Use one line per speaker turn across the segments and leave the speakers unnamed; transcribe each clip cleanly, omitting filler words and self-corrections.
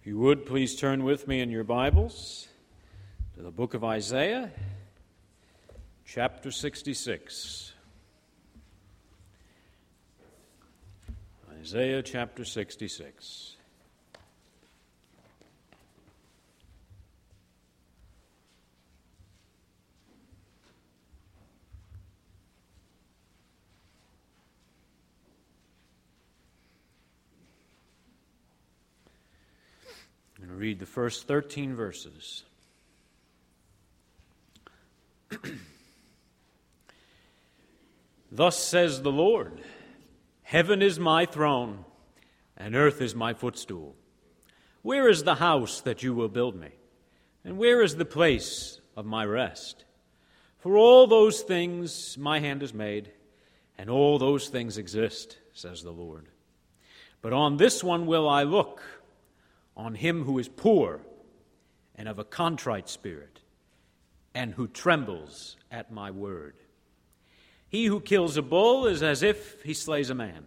you would, please turn with me in your Bibles to the book of Isaiah, chapter 66. Isaiah chapter 66. I'm going to read the first 13 verses. Thus says the Lord, heaven is my throne, and earth is my footstool. Where is the house that you will build me? And where is the place of my rest? For all those things my hand has made, and all those things exist, says the Lord. But on this one will I look, on him who is poor and of a contrite spirit, and who trembles at my word. He who kills a bull is as if he slays a man.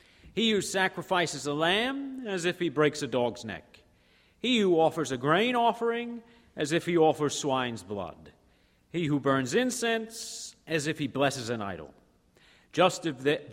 He who sacrifices a lamb, as if he breaks a dog's neck. He who offers a grain offering, as if he offers swine's blood. He who burns incense, as if he blesses an idol. Just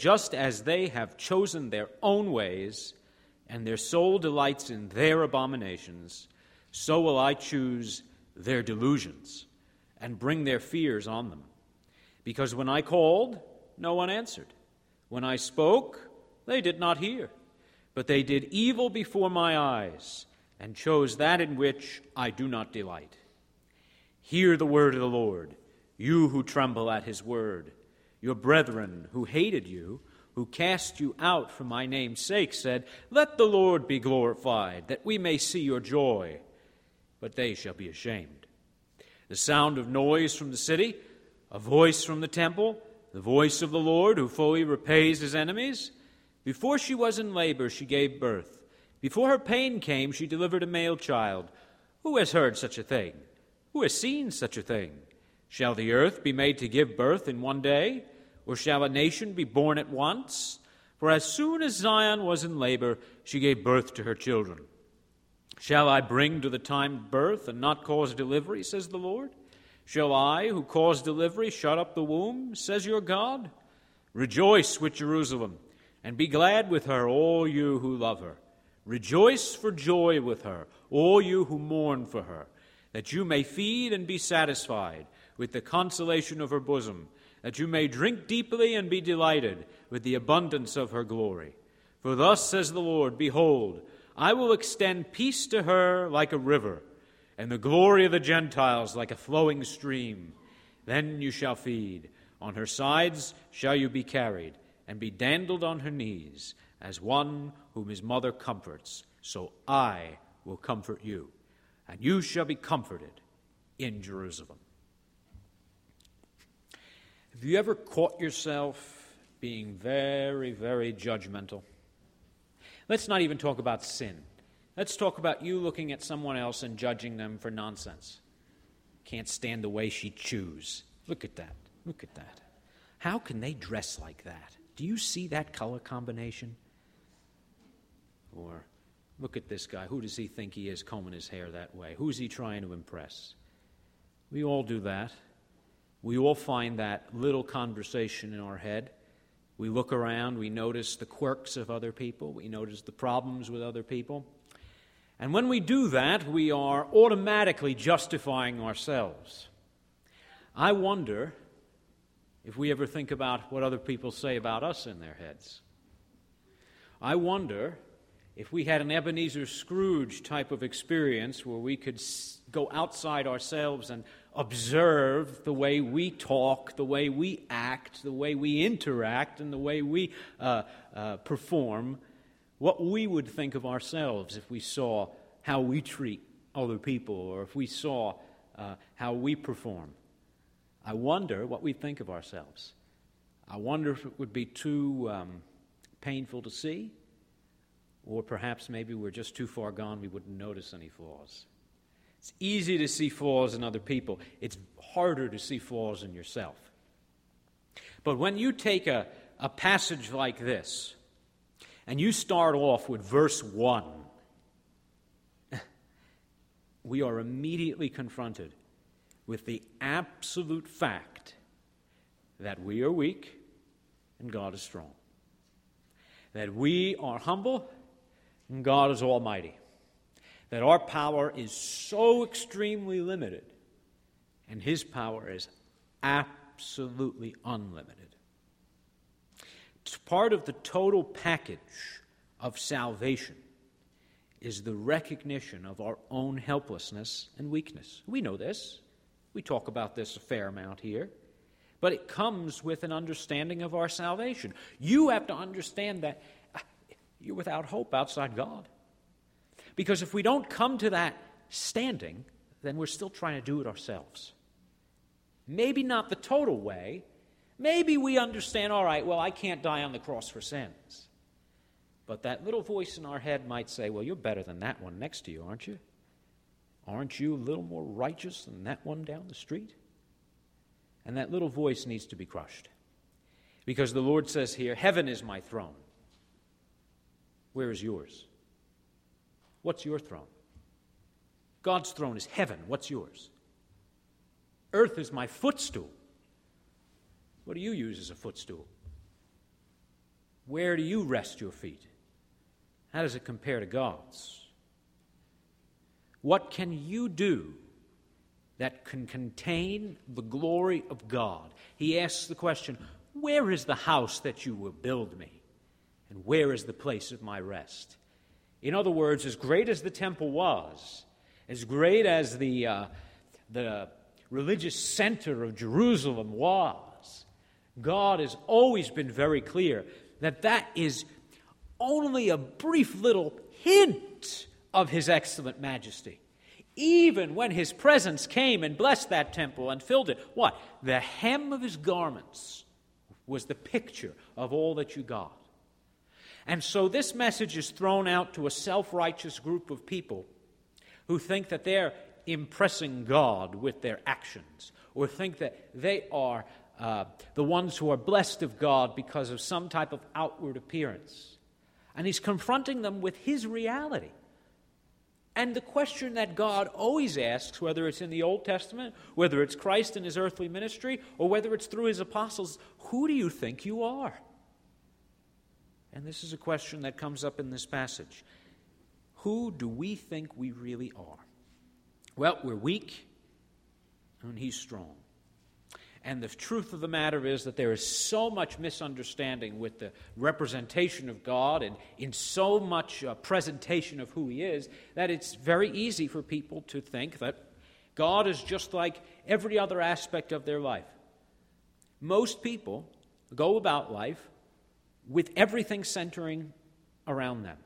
as they have chosen their own ways, and their soul delights in their abominations, so will I choose their delusions and bring their fears on them. Because when I called, no one answered. When I spoke, they did not hear. But they did evil before my eyes and chose that in which I do not delight. Hear the word of the Lord, you who tremble at his word. Your brethren who hated you, who cast you out for my name's sake, said, let the Lord be glorified, that we may see your joy. But they shall be ashamed. The sound of noise from the city, a voice from the temple, the voice of the Lord who fully repays his enemies. Before she was in labor, she gave birth. Before her pain came, she delivered a male child. Who has heard such a thing? Who has seen such a thing? Shall the earth be made to give birth in one day? Or shall a nation be born at once? For as soon as Zion was in labor, she gave birth to her children. Shall I bring to the time of birth and not cause delivery, says the Lord? Shall I, who cause delivery, shut up the womb, says your God? Rejoice with Jerusalem, and be glad with her, all you who love her. Rejoice for joy with her, all you who mourn for her, that you may feed and be satisfied with the consolation of her bosom, that you may drink deeply and be delighted with the abundance of her glory. For thus says the Lord, behold, I will extend peace to her like a river, and the glory of the Gentiles like a flowing stream. Then you shall feed. On her sides shall you be carried, and be dandled on her knees, as one whom his mother comforts. So I will comfort you, and you shall be comforted in Jerusalem. Have you ever caught yourself being very, very judgmental? Let's not even talk about sin. Let's talk about you looking at someone else and judging them for nonsense. Can't stand the way she chews. Look at that. Look at that. How can they dress like that? Do you see that color combination? Or look at this guy. Who does he think he is combing his hair that way? Who's he trying to impress? We all do that. We all find that little conversation in our head. We look around, we notice the quirks of other people, we notice the problems with other people. And when we do that, we are automatically justifying ourselves. I wonder if we ever think about what other people say about us in their heads. I wonder if we had an Ebenezer Scrooge type of experience where we could go outside ourselves and observe the way we talk, the way we act, the way we interact, and the way we perform, what we would think of ourselves if we saw how we treat other people or if we saw how we perform. I wonder what we think of ourselves. I wonder if it would be too painful to see, or perhaps maybe we're just too far gone, we wouldn't notice any flaws. It's easy to see flaws in other people. It's harder to see flaws in yourself. But when you take a passage like this, and you start off with verse 1, we are immediately confronted with the absolute fact that we are weak and God is strong. That we are humble and God is almighty. That our power is so extremely limited and His power is absolutely unlimited. It's part of the total package of salvation is the recognition of our own helplessness and weakness. We know this. We talk about this a fair amount here. But it comes with an understanding of our salvation. You have to understand that you're without hope outside God. Because if we don't come to that standing, then we're still trying to do it ourselves. Maybe not the total way. Maybe we understand, all right, well, I can't die on the cross for sins. But that little voice in our head might say, well, you're better than that one next to you, aren't you? Aren't you a little more righteous than that one down the street? And that little voice needs to be crushed. Because the Lord says here, heaven is my throne. Where is yours? What's your throne? God's throne is heaven. What's yours? Earth is my footstool. What do you use as a footstool? Where do you rest your feet? How does it compare to God's? What can you do that can contain the glory of God? He asks the question, where is the house that you will build me? And where is the place of my rest? In other words, as great as the temple was, as great as the religious center of Jerusalem was, God has always been very clear that is only a brief little hint of His excellent majesty. Even when His presence came and blessed that temple and filled it, what? The hem of His garments was the picture of all that you got. And so this message is thrown out to a self-righteous group of people who think that they're impressing God with their actions, or think that they are the ones who are blessed of God because of some type of outward appearance. And He's confronting them with His reality. And the question that God always asks, whether it's in the Old Testament, whether it's Christ in His earthly ministry, or whether it's through His apostles, who do you think you are? And this is a question that comes up in this passage. Who do we think we really are? Well, we're weak, and He's strong. And the truth of the matter is that there is so much misunderstanding with the representation of God and in so much presentation of who He is that it's very easy for people to think that God is just like every other aspect of their life. Most people go about life with everything centering around them.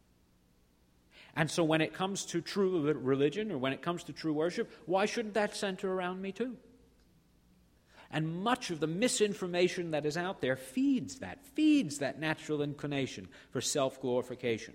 And so when it comes to true religion or when it comes to true worship, why shouldn't that center around me too? And much of the misinformation that is out there feeds that natural inclination for self-glorification.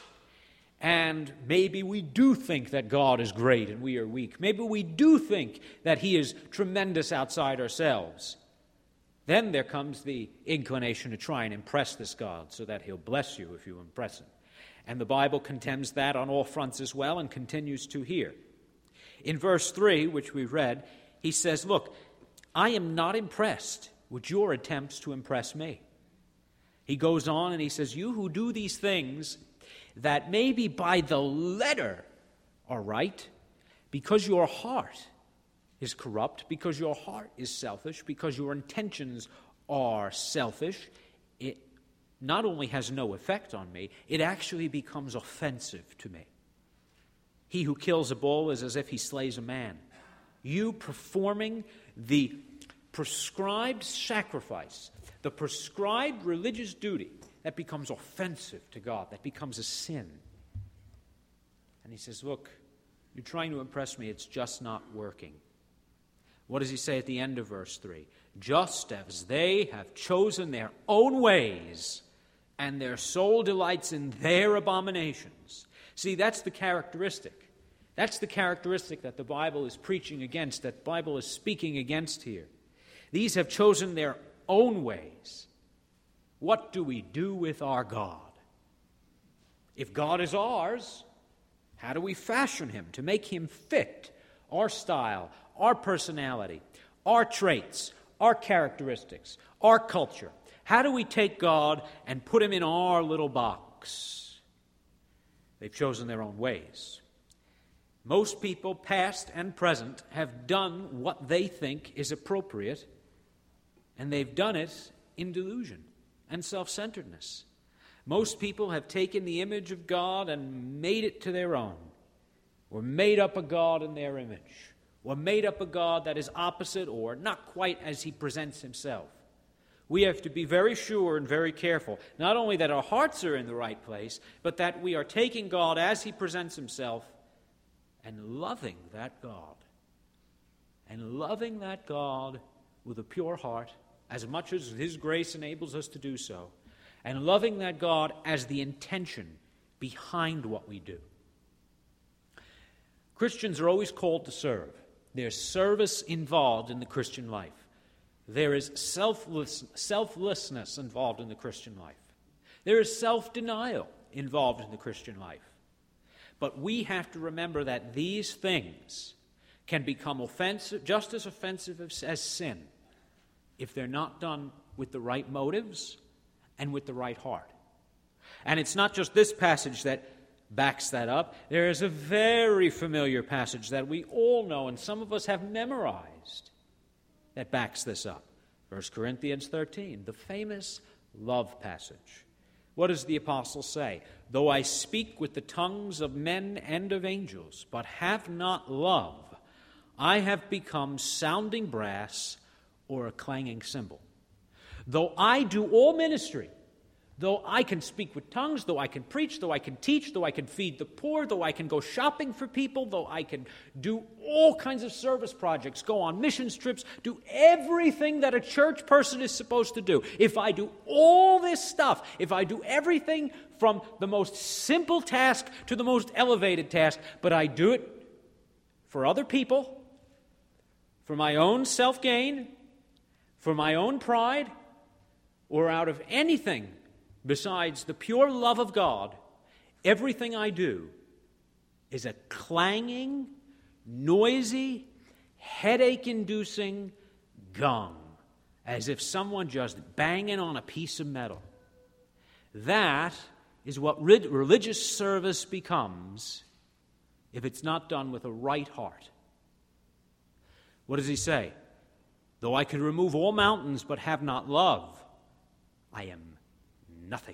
And maybe we do think that God is great and we are weak. Maybe we do think that He is tremendous outside ourselves. Then there comes the inclination to try and impress this God so that He'll bless you if you impress Him. And the Bible condemns that on all fronts as well and continues to here. In verse 3, which we read, he says, look, I am not impressed with your attempts to impress me. He goes on and he says, you who do these things that maybe by the letter are right, because your heart is corrupt, because your heart is selfish, because your intentions are selfish, it not only has no effect on me, it actually becomes offensive to me. He who kills a bull is as if he slays a man. You performing the prescribed sacrifice, the prescribed religious duty, that becomes offensive to God, that becomes a sin. And he says, look, you're trying to impress me, it's just not working. What does he say at the end of verse 3? Just as they have chosen their own ways, and their soul delights in their abominations. See, that's the characteristic. That's the characteristic that the Bible is preaching against, that the Bible is speaking against here. These have chosen their own ways. What do we do with our God? If God is ours, How do we fashion him to make him fit our style, our personality, our traits, our characteristics, our culture? How do we take God and put him in our little box? They've chosen their own ways. Most people, past and present, have done what they think is appropriate, and they've done it in delusion and self-centeredness. Most people have taken the image of God and made it to their own, or made up a God in their image, or made up a God that is opposite or not quite as he presents himself. We have to be very sure and very careful, not only that our hearts are in the right place, but that we are taking God as he presents himself and loving that God. And loving that God with a pure heart, as much as his grace enables us to do so. And loving that God as the intention behind what we do. Christians are always called to serve. There's service involved in the Christian life. There is selflessness involved in the Christian life. There is self-denial involved in the Christian life. But we have to remember that these things can become offensive, just as offensive as sin, if they're not done with the right motives and with the right heart. And it's not just this passage that backs that up. There is a very familiar passage that we all know and some of us have memorized that backs this up. 1 Corinthians 13, the famous love passage. What does the apostle say? Though I speak with the tongues of men and of angels, but have not love, I have become sounding brass or a clanging cymbal. Though I do all ministry, though I can speak with tongues, though I can preach, though I can teach, though I can feed the poor, though I can go shopping for people, though I can do all kinds of service projects, go on missions trips, do everything that a church person is supposed to do. If I do all this stuff, if I do everything from the most simple task to the most elevated task, but I do it for other people, for my own self-gain, for my own pride, or out of anything besides the pure love of God, everything I do is a clanging, noisy, headache-inducing gong, as if someone just banging on a piece of metal. That is what religious service becomes if it's not done with a right heart. What does he say? Though I could remove all mountains but have not love, I am nothing.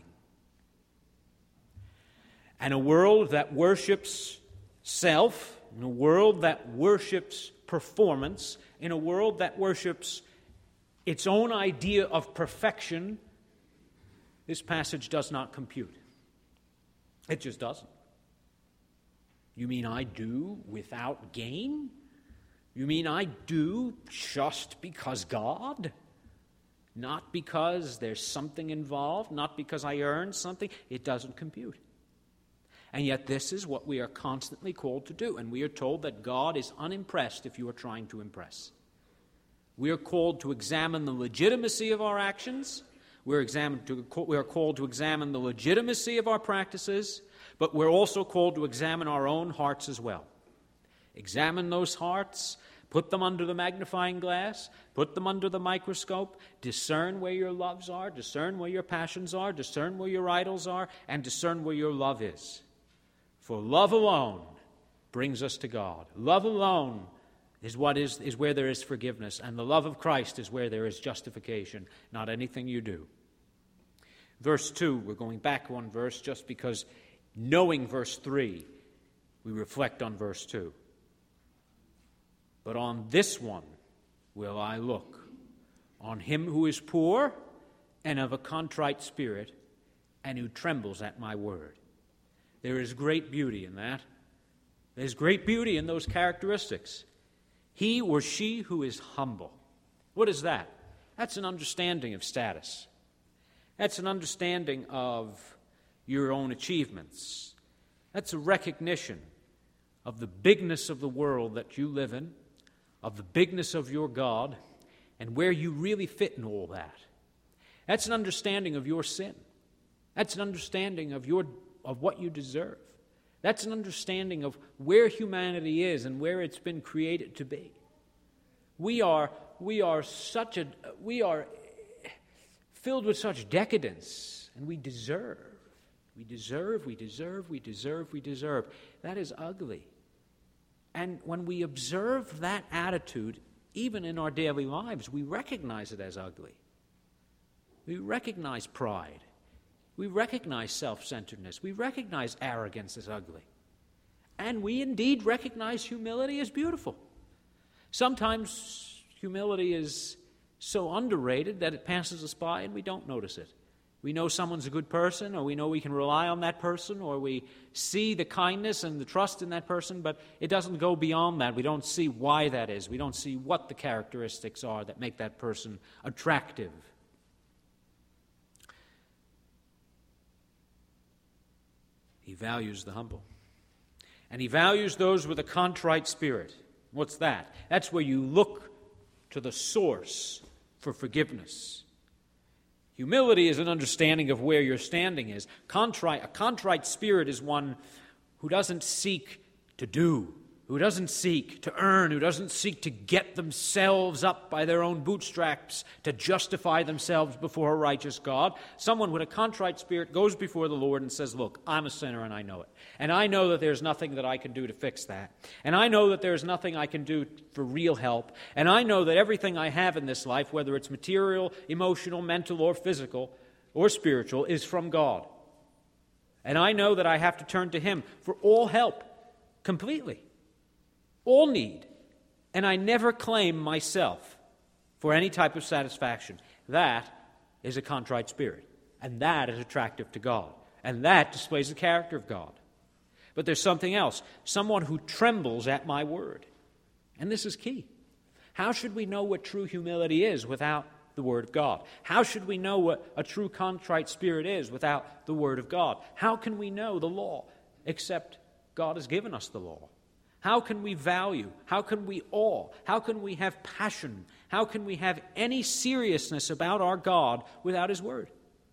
And a world that worships self, in a world that worships performance, in a world that worships its own idea of perfection, this passage does not compute. It just doesn't. You mean I do without gain? You mean I do just because God? Not because there's something involved, not because I earned something. It doesn't compute. And yet this is what we are constantly called to do. And we are told that God is unimpressed if you are trying to impress. We are called to examine the legitimacy of our actions. We are called to examine the legitimacy of our practices. But we're also called to examine our own hearts as well. Examine those hearts. Put them under the magnifying glass. Put them under the microscope. Discern where your loves are. Discern where your passions are. Discern where your idols are. And discern where your love is. For love alone brings us to God. Love alone is where there is forgiveness. And the love of Christ is where there is justification, not anything you do. Verse 2, we're going back one verse just because knowing verse 3, we reflect on verse 2. But on this one will I look, on him who is poor and of a contrite spirit, and who trembles at my word. There is great beauty in that. There's great beauty in those characteristics. He or she who is humble. What is that? That's an understanding of status. That's an understanding of your own achievements. That's a recognition of the bigness of the world that you live in, of the bigness of your God, and where you really fit in all that. That's an understanding of your sin. That's an understanding of what you deserve. That's an understanding of where humanity is and where it's been created to be. We are filled with such decadence, and we deserve. That is ugly. And when we observe that attitude, even in our daily lives, we recognize it as ugly. We recognize pride. We recognize self-centeredness. We recognize arrogance as ugly. And we indeed recognize humility as beautiful. Sometimes humility is so underrated that it passes us by and we don't notice it. We know someone's a good person, or we know we can rely on that person, or we see the kindness and the trust in that person, but it doesn't go beyond that. We don't see why that is. We don't see what the characteristics are that make that person attractive. He values the humble. And he values those with a contrite spirit. What's that? That's where you look to the source for forgiveness. Humility is an understanding of where your standing is. A contrite spirit is one who doesn't seek to do, who doesn't seek to earn, who doesn't seek to get themselves up by their own bootstraps to justify themselves before a righteous God. Someone with a contrite spirit goes before the Lord and says, look, I'm a sinner and I know it. And I know that there's nothing that I can do to fix that. And I know that there's nothing I can do for real help. And I know that everything I have in this life, whether it's material, emotional, mental, or physical, or spiritual, is from God. And I know that I have to turn to Him for all help, completely. All need, and I never claim myself for any type of satisfaction. That is a contrite spirit, and that is attractive to God, and that displays the character of God. But there's something else, someone who trembles at my word, and this is key. How should we know what true humility is without the Word of God? How should we know what a true contrite spirit is without the Word of God? How can we know the law except God has given us the law? How can we value? How can we awe? How can we have passion? How can we have any seriousness about our God without His Word?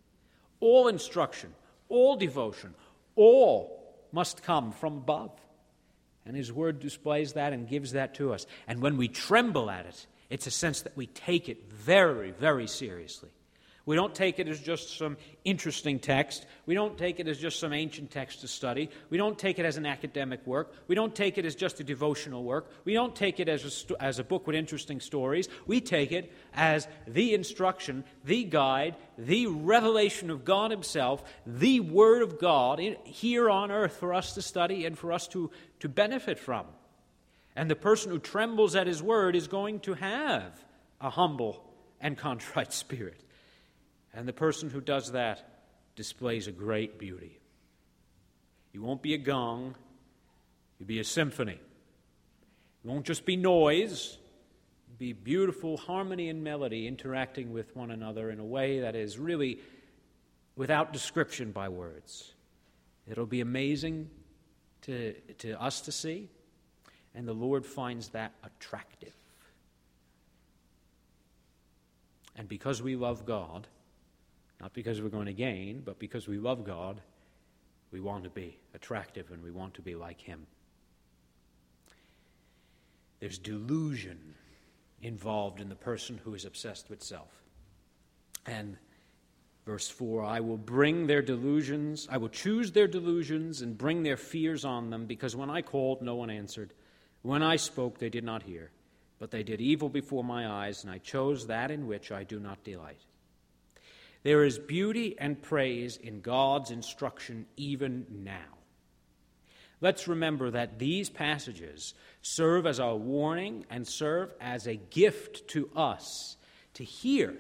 All instruction, all devotion, all must come from above. And His Word displays that and gives that to us. And when we tremble at it, it's a sense that we take it very, very seriously. We don't take it as just some interesting text. We don't take it as just some ancient text to study. We don't take it as an academic work. We don't take it as just a devotional work. We don't take it as a book with interesting stories. We take it as the instruction, the guide, the revelation of God Himself, the Word of God here on earth for us to study and for us to benefit from. And the person who trembles at His Word is going to have a humble and contrite spirit. And the person who does that displays a great beauty. You won't be a gong, you'll be a symphony. It won't just be noise, it'll be beautiful harmony and melody interacting with one another in a way that is really without description by words. It'll be amazing to us to see, and the Lord finds that attractive. And because we love God, not because we're going to gain, but because we love God, we want to be attractive and we want to be like Him. There's delusion involved in the person who is obsessed with self. And verse 4, I will choose their delusions and bring their fears on them, because when I called, no one answered. When I spoke, they did not hear. But they did evil before my eyes, and I chose that in which I do not delight. There is beauty and praise in God's instruction even now. Let's remember that these passages serve as a warning and serve as a gift to us to hear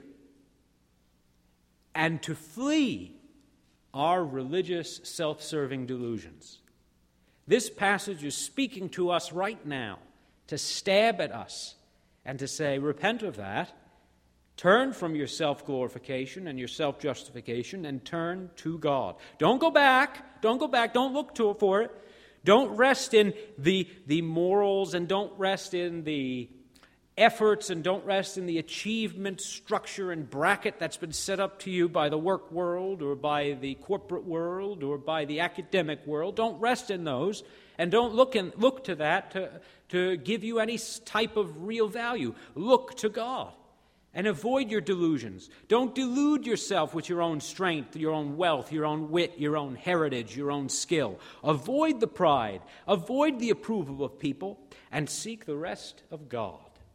and to flee our religious self-serving delusions. This passage is speaking to us right now to stab at us and to say, repent of that. Turn from your self-glorification and your self-justification and turn to God. Don't go back. Don't look for it. Don't rest in the morals and don't rest in the efforts and don't rest in the achievement structure and bracket that's been set up to you by the work world or by the corporate world or by the academic world. Don't rest in those, and don't look to that to give you any type of real value. Look to God and avoid your delusions. Don't delude yourself with your own strength, your own wealth, your own wit, your own heritage, your own skill. Avoid the pride. Avoid the approval of people, and seek the rest of God.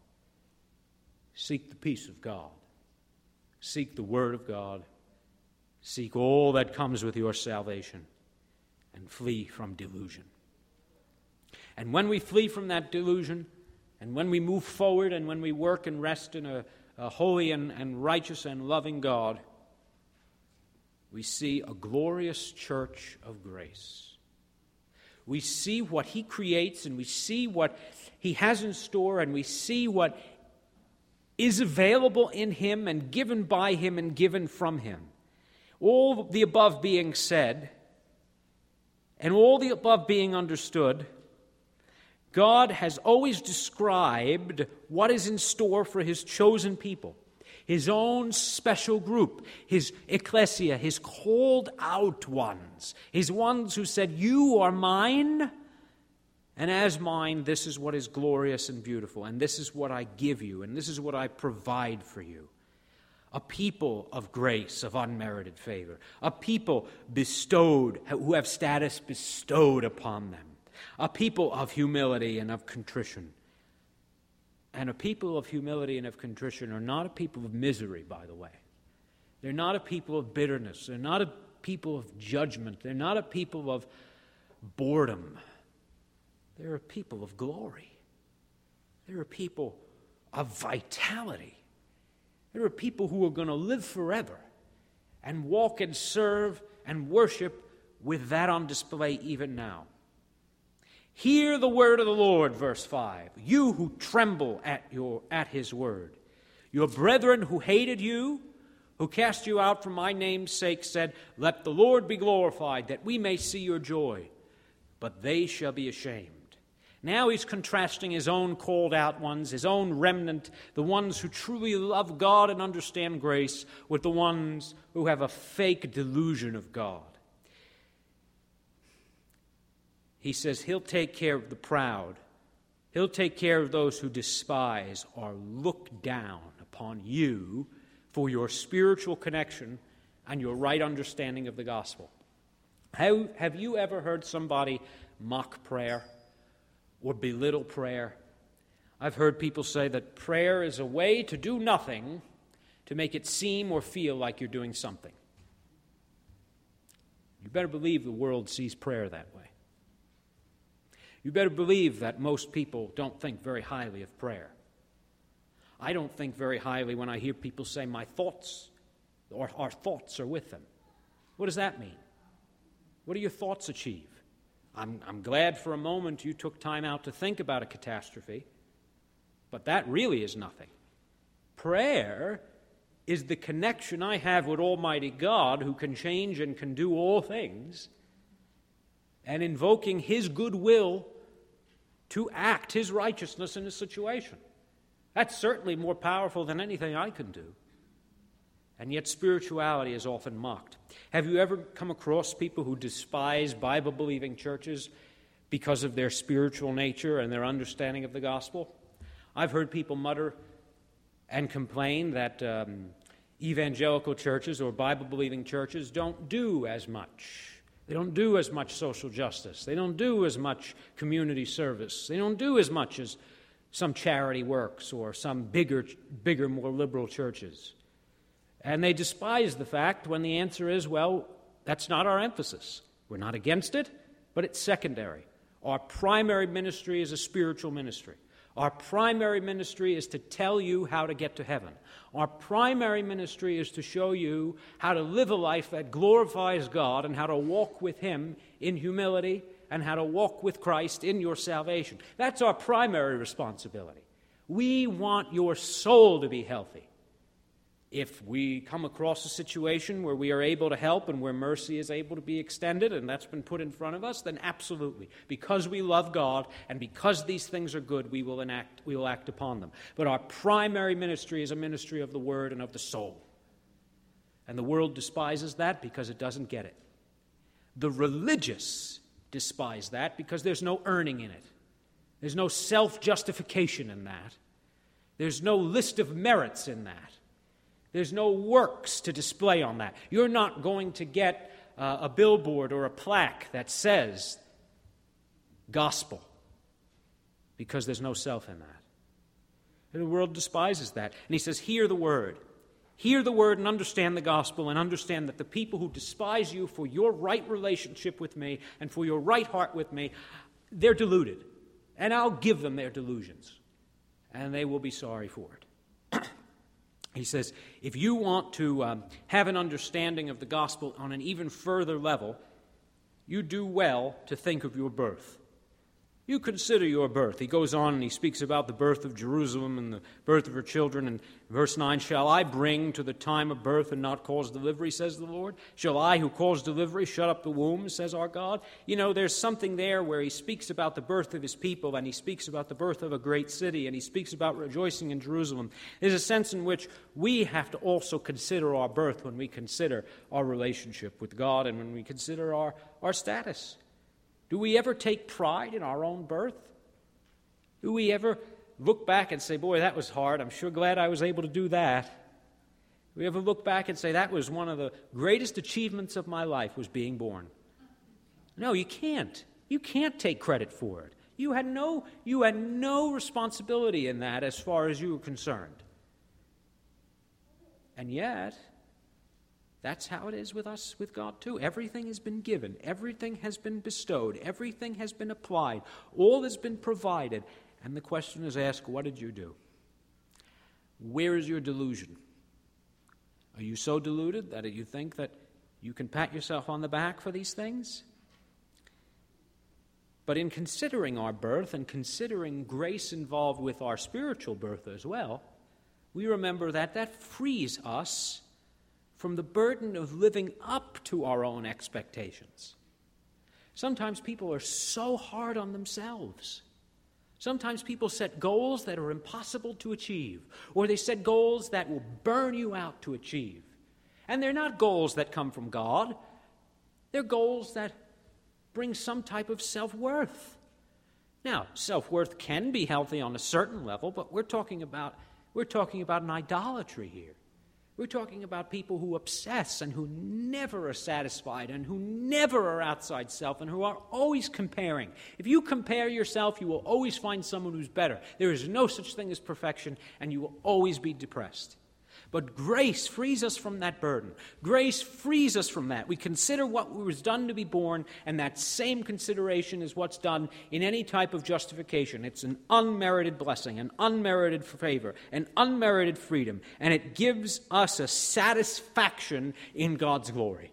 Seek the peace of God. Seek the Word of God. Seek all that comes with your salvation, and flee from delusion. And when we flee from that delusion, and when we move forward, and when we work and rest in a holy and righteous and loving God, we see a glorious church of grace. We see what He creates, and we see what He has in store, and we see what is available in Him and given by Him and given from Him. All the above being said, and all the above being understood, God has always described what is in store for His chosen people, His own special group, His ecclesia, His called out ones, His ones who said, "You are mine, and as mine, this is what is glorious and beautiful, and this is what I give you, and this is what I provide for you." A people of grace, of unmerited favor, a people bestowed, who have status bestowed upon them, a people of humility and of contrition. And a people of humility and of contrition are not a people of misery, by the way. They're not a people of bitterness. They're not a people of judgment. They're not a people of boredom. They're a people of glory. They're a people of vitality. They're a people who are going to live forever and walk and serve and worship with that on display even now. Hear the word of the Lord, verse 5, you who tremble at His word. Your brethren who hated you, who cast you out for my name's sake, said, "Let the Lord be glorified, that we may see your joy." But they shall be ashamed. Now he's contrasting his own called out ones, his own remnant, the ones who truly love God and understand grace, with the ones who have a fake delusion of God. He says He'll take care of the proud. He'll take care of those who despise or look down upon you for your spiritual connection and your right understanding of the gospel. Have you ever heard somebody mock prayer or belittle prayer? I've heard people say that prayer is a way to do nothing to make it seem or feel like you're doing something. You better believe the world sees prayer that way. You better believe that most people don't think very highly of prayer. I don't think very highly when I hear people say, "My thoughts," or "our thoughts are with them." What does that mean? What do your thoughts achieve? I'm glad for a moment you took time out to think about a catastrophe, but that really is nothing. Prayer is the connection I have with Almighty God, who can change and can do all things, and invoking His goodwill to act His righteousness in a situation. That's certainly more powerful than anything I can do. And yet spirituality is often mocked. Have you ever come across people who despise Bible-believing churches because of their spiritual nature and their understanding of the gospel? I've heard people mutter and complain that evangelical churches or Bible-believing churches don't do as much. They don't do as much social justice. They don't do as much community service. They don't do as much as some charity works or some bigger, more liberal churches. And they despise the fact when the answer is, well, that's not our emphasis. We're not against it, but it's secondary. Our primary ministry is a spiritual ministry. Our primary ministry is to tell you how to get to heaven. Our primary ministry is to show you how to live a life that glorifies God and how to walk with Him in humility and how to walk with Christ in your salvation. That's our primary responsibility. We want your soul to be healthy. If we come across a situation where we are able to help and where mercy is able to be extended, and that's been put in front of us, then absolutely. Because we love God and because these things are good, we will act upon them. But our primary ministry is a ministry of the Word and of the soul. And the world despises that because it doesn't get it. The religious despise that because there's no earning in it. There's no self-justification in that. There's no list of merits in that. There's no works to display on that. You're not going to get a billboard or a plaque that says gospel because there's no self in that. And the world despises that. And he says, hear the word. Hear the word and understand the gospel and understand that the people who despise you for your right relationship with me and for your right heart with me, they're deluded. And I'll give them their delusions. And they will be sorry for it. He says, if you want to have an understanding of the gospel on an even further level, you do well to think of your birth. You consider your birth. He goes on and he speaks about the birth of Jerusalem and the birth of her children. And verse 9, shall I bring to the time of birth and not cause delivery, says the Lord? Shall I who cause delivery shut up the womb, says our God? You know, there's something there where he speaks about the birth of his people and he speaks about the birth of a great city and he speaks about rejoicing in Jerusalem. There's a sense in which we have to also consider our birth when we consider our relationship with God and when we consider our status. Do we ever take pride in our own birth? Do we ever look back and say, boy, that was hard. I'm sure glad I was able to do that. Do we ever look back and say, that was one of the greatest achievements of my life, was being born? No, you can't. You can't take credit for it. You had no responsibility in that as far as you were concerned. And yet, that's how it is with us, with God too. Everything has been given. Everything has been bestowed. Everything has been applied. All has been provided. And the question is asked, what did you do? Where is your delusion? Are you so deluded that you think that you can pat yourself on the back for these things? But in considering our birth and considering grace involved with our spiritual birth as well, we remember that frees us from the burden of living up to our own expectations. Sometimes people are so hard on themselves. Sometimes people set goals that are impossible to achieve, or they set goals that will burn you out to achieve. And they're not goals that come from God. They're goals that bring some type of self-worth. Now, self-worth can be healthy on a certain level, but we're talking about an idolatry here. We're talking about people who obsess and who never are satisfied and who never are outside self and who are always comparing. If you compare yourself, you will always find someone who's better. There is no such thing as perfection, and you will always be depressed. But grace frees us from that burden. Grace frees us from that. We consider what was done to be born, and that same consideration is what's done in any type of justification. It's an unmerited blessing, an unmerited favor, an unmerited freedom, and it gives us a satisfaction in God's glory.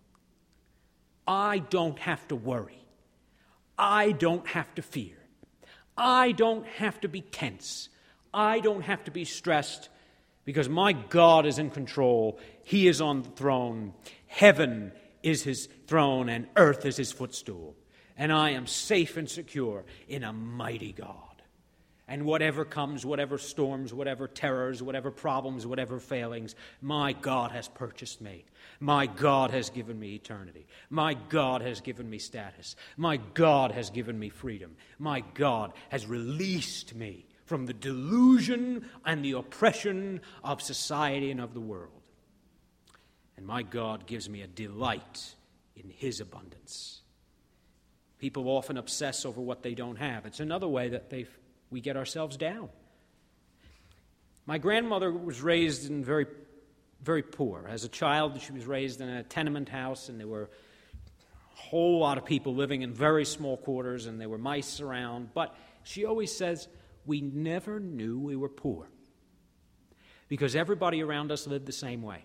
I don't have to worry. I don't have to fear. I don't have to be tense. I don't have to be stressed, because my God is in control. He is on the throne. Heaven is his throne and earth is his footstool. And I am safe and secure in a mighty God. And whatever comes, whatever storms, whatever terrors, whatever problems, whatever failings, my God has purchased me. My God has given me eternity. My God has given me status. My God has given me freedom. My God has released me from the delusion and the oppression of society and of the world. And my God gives me a delight in his abundance. People often obsess over what they don't have. It's another way that we get ourselves down. My grandmother was raised in very, very poor. As a child, she was raised in a tenement house, and there were a whole lot of people living in very small quarters, and there were mice around. But she always says, we never knew we were poor because everybody around us lived the same way.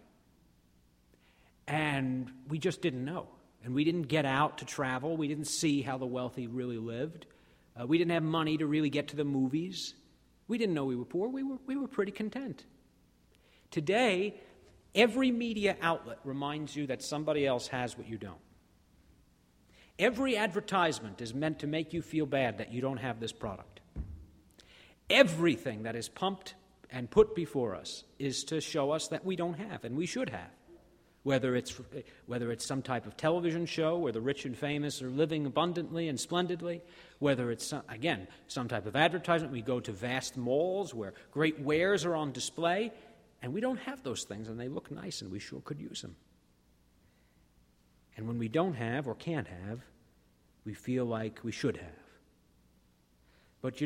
And we just didn't know. And we didn't get out to travel. We didn't see how the wealthy really lived. We didn't have money to really get to the movies. We didn't know we were poor. We were pretty content. Today, every media outlet reminds you that somebody else has what you don't. Every advertisement is meant to make you feel bad that you don't have this product. Everything that is pumped and put before us is to show us that we don't have, and we should have. Whether it's some type of television show where the rich and famous are living abundantly and splendidly, whether it's, some type of advertisement. We go to vast malls where great wares are on display, and we don't have those things, and they look nice, and we sure could use them. And when we don't have or can't have, we feel like we should have. But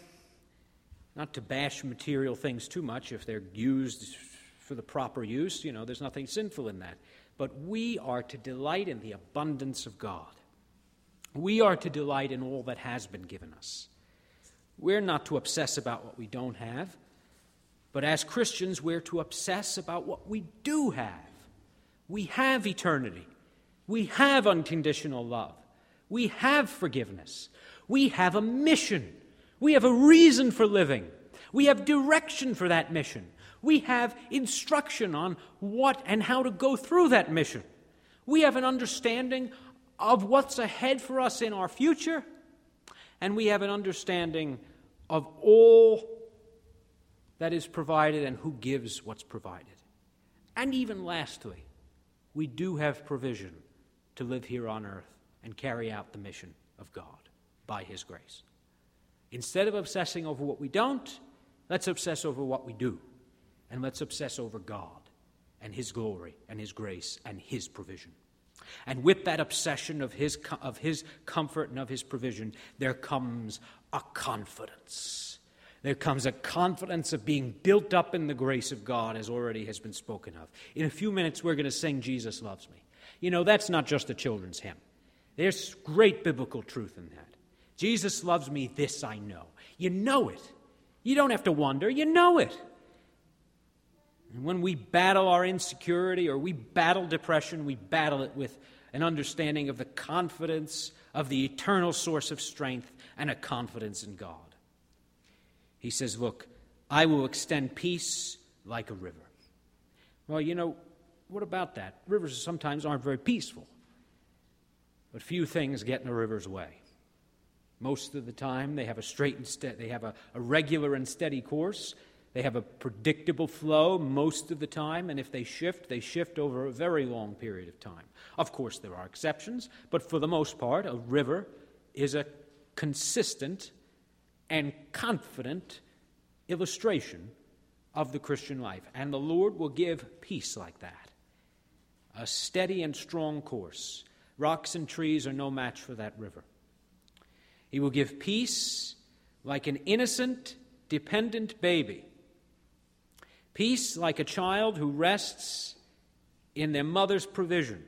not to bash material things too much if they're used for the proper use, there's nothing sinful in that. But we are to delight in the abundance of God. We are to delight in all that has been given us. We're not to obsess about what we don't have, but as Christians, we're to obsess about what we do have. We have eternity. We have unconditional love. We have forgiveness. We have a mission. We have a reason for living. We have direction for that mission. We have instruction on what and how to go through that mission. We have an understanding of what's ahead for us in our future, and we have an understanding of all that is provided and who gives what's provided. And even lastly, we do have provision to live here on earth and carry out the mission of God by His grace. Instead of obsessing over what we don't, let's obsess over what we do. And let's obsess over God and His glory and His grace and His provision. And with that obsession of His comfort and of His provision, there comes a confidence. There comes a confidence of being built up in the grace of God, as already has been spoken of. In a few minutes, we're going to sing Jesus Loves Me. That's not just a children's hymn. There's great biblical truth in that. Jesus loves me, this I know. You know it. You don't have to wonder. You know it. And when we battle our insecurity or we battle depression, we battle it with an understanding of the confidence of the eternal source of strength and a confidence in God. He says, look, I will extend peace like a river. Well, what about that? Rivers sometimes aren't very peaceful. But few things get in a river's way. Most of the time, they have a regular and steady course. They have a predictable flow most of the time, and if they shift over a very long period of time. Of course, there are exceptions, but for the most part, a river is a consistent and confident illustration of the Christian life. And the Lord will give peace like that. A steady and strong course. Rocks and trees are no match for that river. He will give peace like an innocent, dependent baby. Peace like a child who rests in their mother's provision.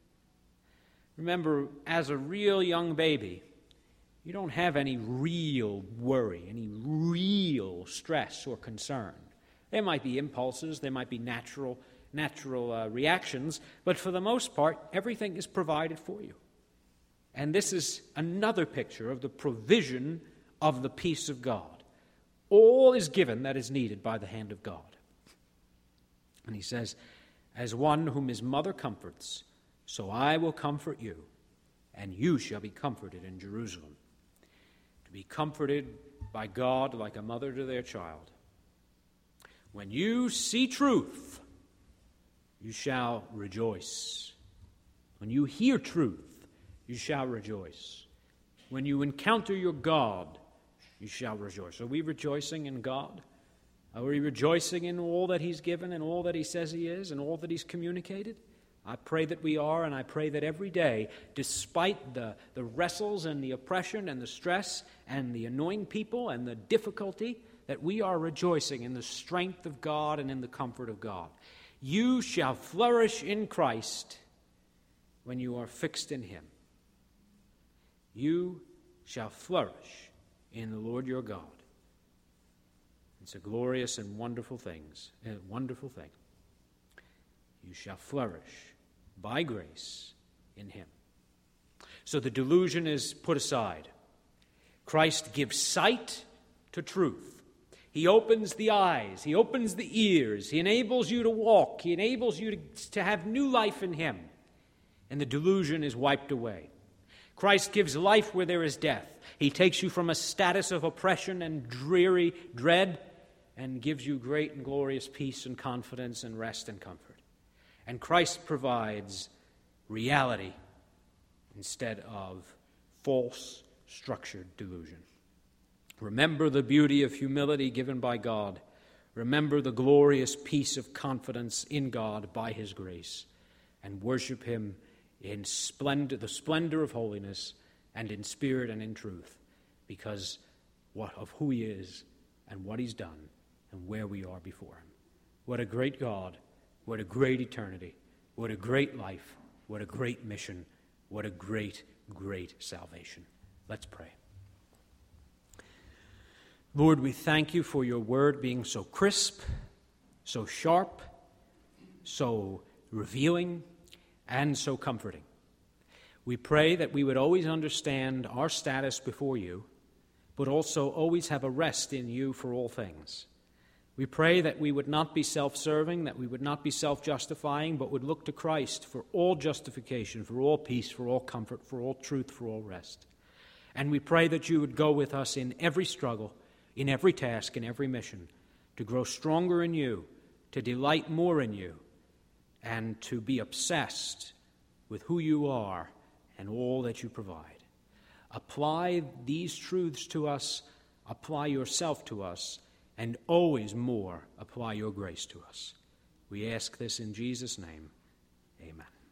Remember, as a real young baby, you don't have any real worry, any real stress or concern. There might be impulses, there might be natural reactions, but for the most part, everything is provided for you. And this is another picture of the provision of the peace of God. All is given that is needed by the hand of God. And he says, as one whom his mother comforts, so I will comfort you, and you shall be comforted in Jerusalem. To be comforted by God like a mother to their child. When you see truth, you shall rejoice. When you hear truth, you shall rejoice. When you encounter your God, you shall rejoice. Are we rejoicing in God? Are we rejoicing in all that He's given and all that He says He is and all that He's communicated? I pray that we are, and I pray that every day, despite the wrestles and the oppression and the stress and the annoying people and the difficulty, that we are rejoicing in the strength of God and in the comfort of God. You shall flourish in Christ when you are fixed in Him. You shall flourish in the Lord your God. It's a glorious and wonderful thing. You shall flourish by grace in Him. So the delusion is put aside. Christ gives sight to truth. He opens the eyes. He opens the ears. He enables you to walk. He enables you to have new life in him. And the delusion is wiped away. Christ gives life where there is death. He takes you from a status of oppression and dreary dread and gives you great and glorious peace and confidence and rest and comfort. And Christ provides reality instead of false, structured delusion. Remember the beauty of humility given by God. Remember the glorious peace of confidence in God by his grace. And worship him in the splendor of holiness and in spirit and in truth, because of who he is and what he's done and where we are before him. What a great God. What a great eternity. What a great life. What a great mission. What a great, great salvation. Let's pray. Lord, we thank you for your word being so crisp, so sharp, so revealing, and so comforting. We pray that we would always understand our status before you, but also always have a rest in you for all things. We pray that we would not be self-serving, that we would not be self-justifying, but would look to Christ for all justification, for all peace, for all comfort, for all truth, for all rest. And we pray that you would go with us in every struggle, in every task, in every mission, to grow stronger in you, to delight more in you, and to be obsessed with who you are and all that you provide. Apply these truths to us, apply yourself to us, and always more apply your grace to us. We ask this in Jesus' name. Amen.